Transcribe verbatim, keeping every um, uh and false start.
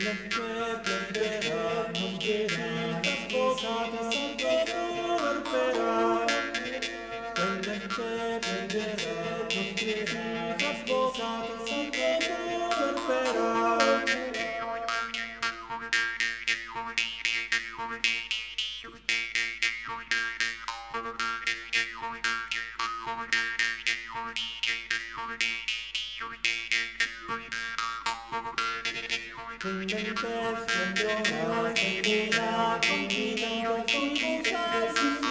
prenderà, non dirà, sposata sotto porperà. Prende che prenderà, non dirà, sposata sotto porperà. Prende che prenderà, sentirà, continua, confusa, si